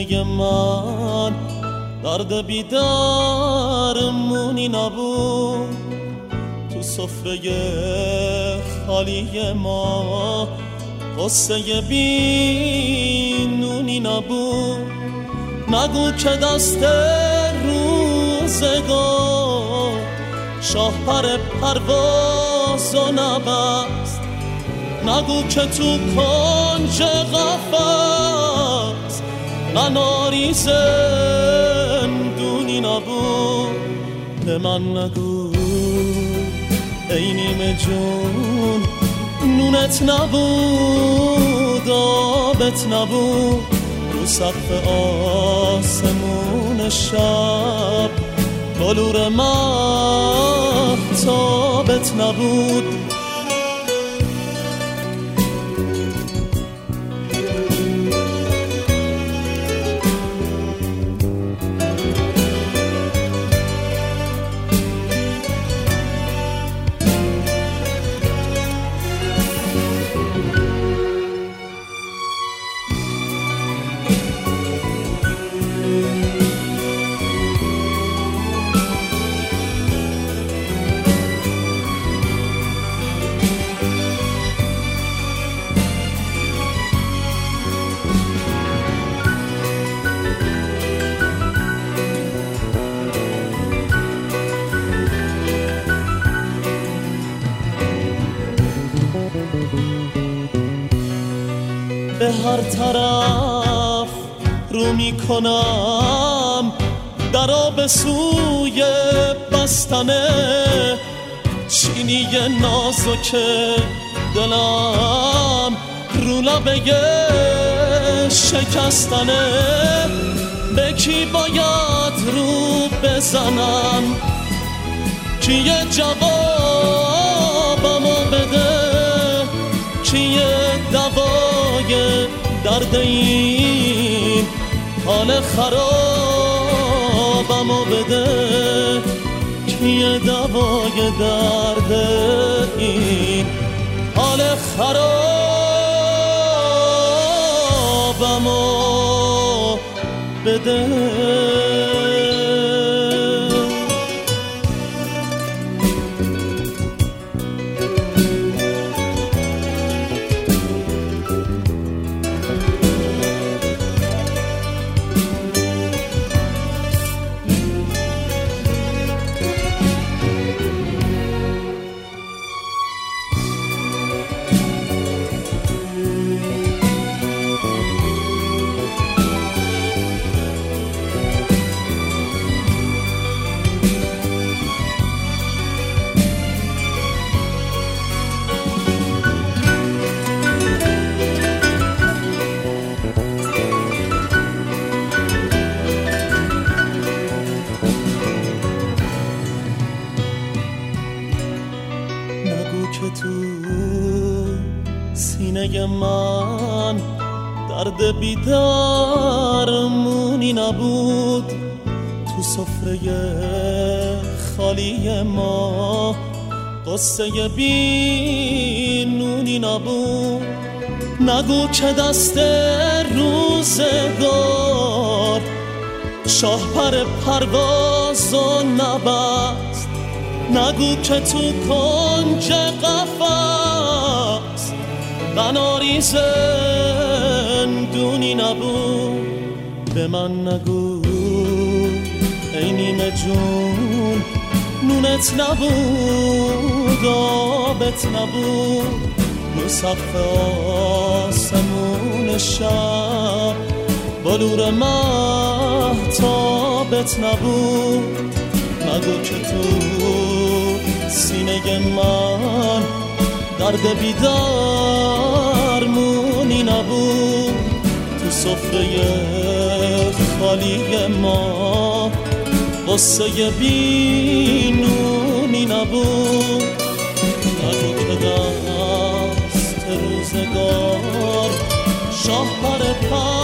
سینه من درد بیدارمونی نبود، تو سفره خالی ما قصه بینونی نبود. نگو که دست روزگار شاهپر پروازو نبست، نگو که تو کنج قفس نناری زندونی نبود. به من نگو ای نیمه جون نونت نبود، آبت نبود، رو سقف آسمون شب بلور مهتابت نبود. به هر طرف رو میکنم درا به سوی بستنه، چینی نازک دلم رو لبه شکستنه. به کی باید رو بزنم کیه جوابمو بده، کیه دوای درد این حال خرابمو بده، کیه دوای درد این حال خرابمو بده. که تو سینه من درد بیدارمونی نبود، تو سفره خالی ما قصه بینونی نبود. نگو که دست روزگار شاهپر پروازو نبست، نگو که تو کنج قفس قناری زندونی نبود. به من نگو ای نیمه جون نونت نبود، آبت نبود، رو سقف آسمون شب بلور مهتابت نبود. نگو که تو سینه من درد بیدارمونی نبود، تو سفره خالی ما قصه بینونی نبود. نگو که دست روزگار شاهپر